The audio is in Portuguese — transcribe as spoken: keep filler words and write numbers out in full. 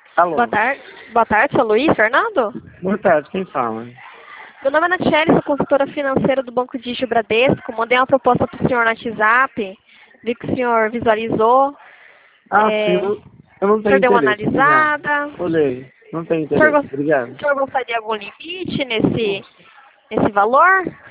Alô. Boa tarde. Boa tarde, sou Luiz Fernando. Boa tarde, quem fala? Meu nome é Natiele, sou consultora financeira do Banco Digio Bradesco. Mandei uma proposta para o senhor no WhatsApp. Vi que o senhor visualizou. Ah, é, sim, eu não, eu não o senhor tenho deu uma interesse. Obrigado. analisada. Olhei, não tenho O senhor, interesse. gos- Obrigado. o senhor gostaria de algum limite nesse, nesse valor?